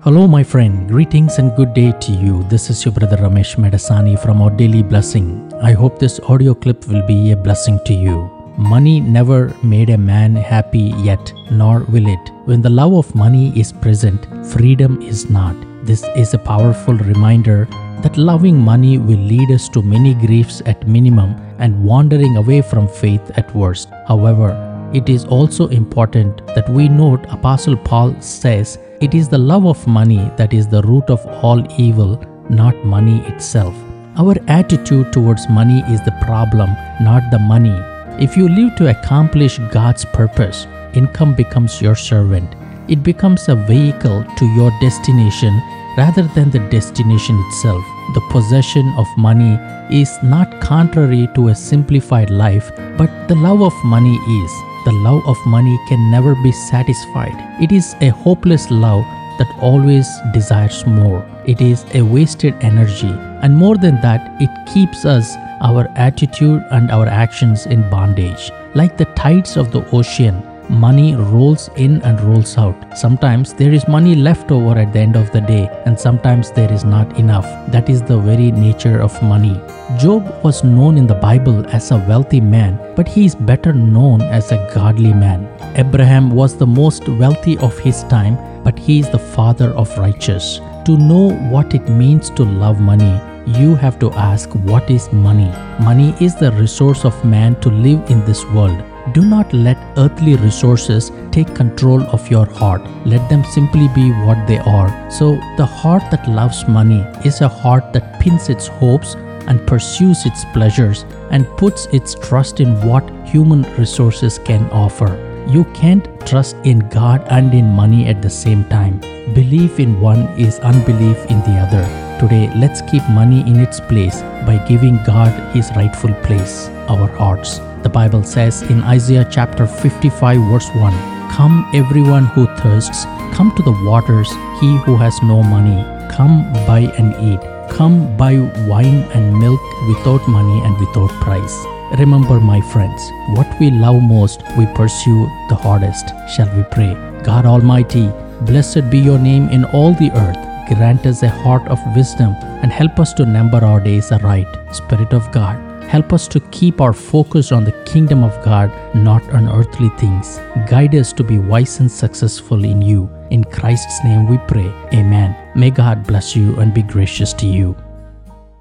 Hello, my friend. Greetings and good day to you. This is your brother Ramesh Medasani from Our Daily Blessing. I hope this audio clip will be a blessing to you. Money never made a man happy yet, nor will it. When the love of money is present, freedom is not. This is a powerful reminder that loving money will lead us to many griefs at minimum and wandering away from faith at worst. However, it is also important that we note Apostle Paul says, it is the love of money that is the root of all evil, not money itself. Our attitude towards money is the problem, not the money. If you live to accomplish God's purpose, income becomes your servant. It becomes a vehicle to your destination rather than the destination itself. The possession of money is not contrary to a simplified life, but the love of money is. The love of money can never be satisfied. It is a hopeless love that always desires more. It is a wasted energy, and more than that, it keeps us, our attitude and our actions in bondage. Like the tides of the ocean, money rolls in and rolls out. Sometimes there is money left over at the end of the day, and sometimes there is not enough. That is the very nature of money. Job was known in the Bible as a wealthy man, but he is better known as a godly man. Abraham was the most wealthy of his time, but he is the father of righteous. To know what it means to love money, you have to ask, what is money? Money is the resource of man to live in this world. Do not let earthly resources take control of your heart. Let them simply be what they are. So, the heart that loves money is a heart that pins its hopes and pursues its pleasures and puts its trust in what human resources can offer. You can't trust in God and in money at the same time. Belief in one is unbelief in the other. Today, let's keep money in its place by giving God his rightful place, our hearts. The Bible says in Isaiah chapter 55 verse 1, "Come everyone who thirsts, come to the waters, he who has no money, come buy and eat. Come buy wine and milk without money and without price." Remember, my friends, what we love most, we pursue the hardest. Shall we pray? God Almighty, blessed be your name in all the earth. Grant us a heart of wisdom and help us to number our days aright. Spirit of God, help us to keep our focus on the kingdom of God, not on earthly things. Guide us to be wise and successful in you. In Christ's name we pray. Amen. May God bless you and be gracious to you.